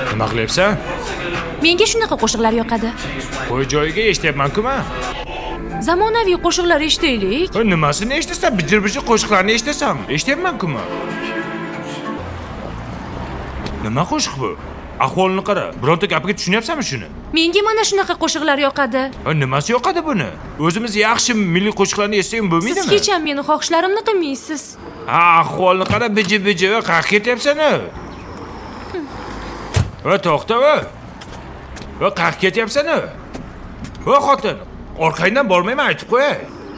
Nima qilyapsan? Menga shunaqa qo'shiqlar yoqadi. Qo'y joyiga eshityapman-ku men. Zamonaviy qo'shiqlar eshitaylik. Nimasini eshitasan? Bijir-bijir qo'shiqlarni eshitasan. Eshityapman-ku men. Nima qo'shiq bu? Ahvolini qara. Bironta gapiga tushunyapsanmi shuni? Menga mana shunaqa qo'shiqlar yoqadi. Nimasi yoqadi buni? O'zimiz yaxshi milliy qo'shiqlarni eshitsak bo'lmaydimi? Siz hech ham meni xohishlarimni qilmaysiz. Ahvolni qara, biji-biji va qayerga ketyapsan-a? Va to'xta va. Va qayerga ketyapsan-a? Va xotin, orqangdan bormayman aytib qo'yay.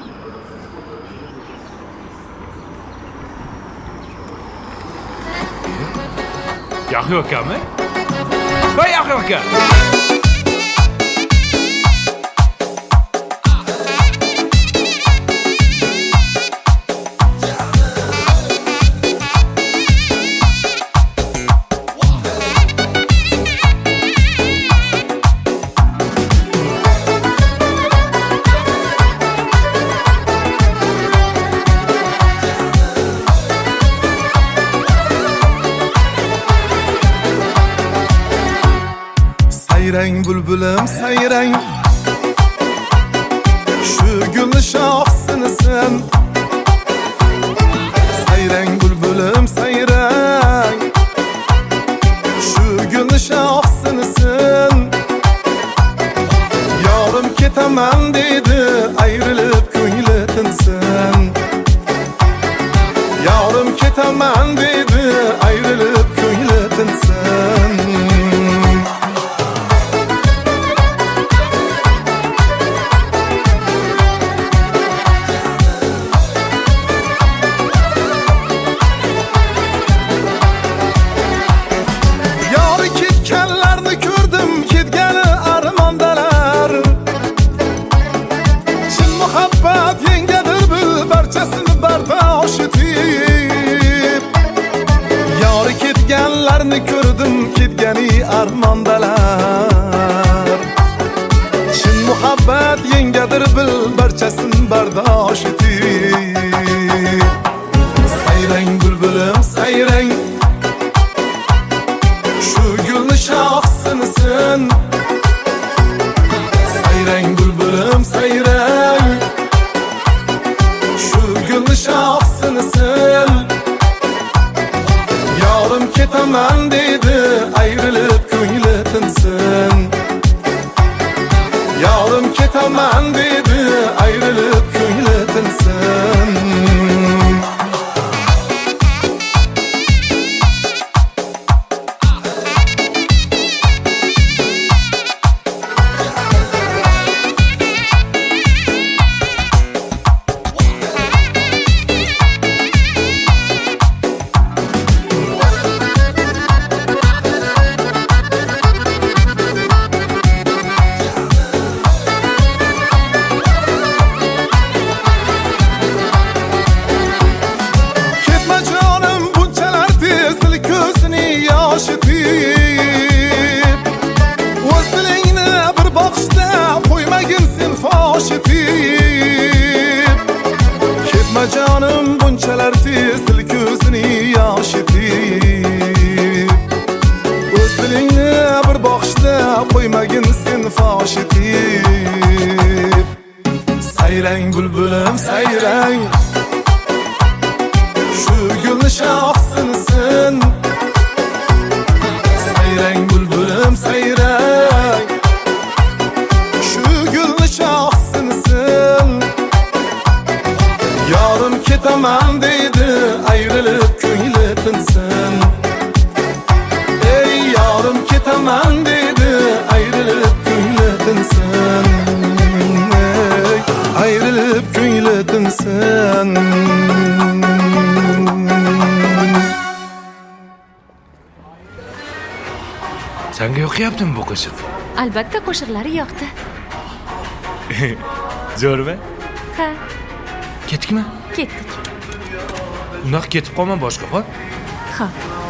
Yaxshi ekanmi? Va yaxshi ekan. Sayrang bulbulim sayrang, shu gul shoxsinisan. Sayrang bulbulim sayrang, shu gul shoxsinisan. Yorim ketaman dedi, ayrilib ko'ngli tinsin. Yorim ketaman dedi, ayrilib ko'ngli tinsin. Ketganlarni ko'rdim, ketgani armondalar. Chin muhabbat yengadir bil, barchasin bardosh etib. Sayrang bulbulim sayrang, shu gulni shoxsinisan. Sayrang bulbulim sayrang, shu gulni shoxsinisan. Yorim ketaman dedi, ayrilib ko'ngli tinsin. Yorim ketaman dedi, ayrilib ko'ngli tinsin. Ketma canım bunchalar tez, dil ko'zini yosh etib. O'z dilingni bir boqishda qo'ymagin sen fosh etib. Sayrang bulbulim sayrang, shu gulni shoxsinisan. Sayrang bulbulim sayrang, shu gulni shoxsinisan. Yorim ketaman dedi, ayrilib ko'ngli tinsin. Ey yorim ketaman dedi, ayrilib ko'ngli tinsin. Ey ayrilib ko'ngli tinsin. Senga yoqyaptimi bu qo'shiq? Albatta qo'shiqlari yoqdi. Zo'rmi? Ha, Ketdikmi? ketdik. Unaqa ketib qolma boshqa, xo'p? Xo'p.